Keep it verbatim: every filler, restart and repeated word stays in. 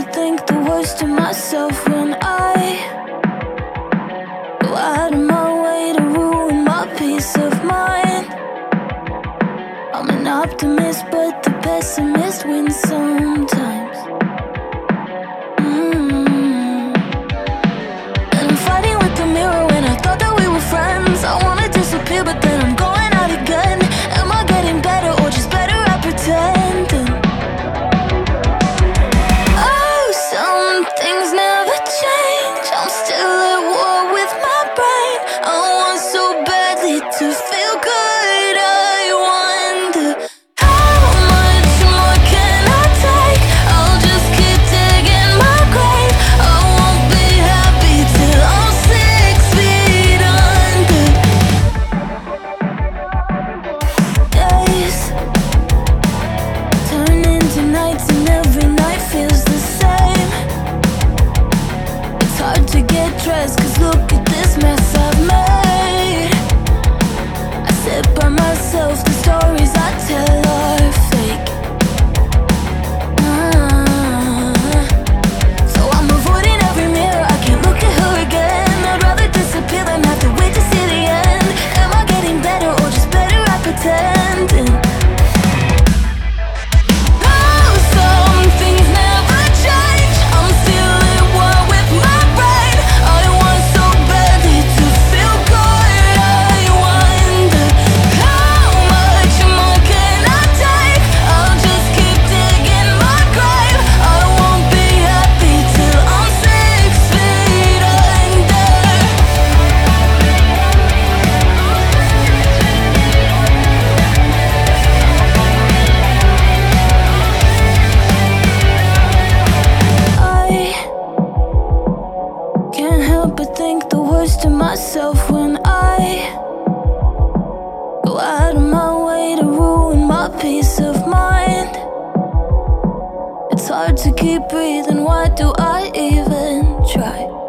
but think the worst of myself when I go out of my way to ruin my peace of mind. I'm an optimist, but the pessimist wins sometimes. Mm. And I'm fighting with the mirror when I thought that we were friends. I wanna disappear, but then I'm going out again. Am I getting better or just better at pretending? Oh, some things never change. I'm still at war with my brain. I want so badly to feel good. I wonder how much more can I take? I'll just keep digging my grave. I won't be happy till I'm six feet under. Days turn into nights and every night feels the same. It's hard to get dressed cause look at this mess I've made. I sit by myself, the stories I tell are fake. Ah. So I'm avoiding every mirror, I can't look at her again. I'd rather disappear than have to wait to see the end. Am I getting better or just better at pretending? Oh, some things never change. I'm still at war with my brain. I want so badly to feel good. I wonder how much more can I take? I'll just keep digging my grave. I won't be happy till I'm six feet under. I can't help but think the worst of myself when I go out of my way to ruin my peace of mind. It's hard to keep breathing, why do I even try?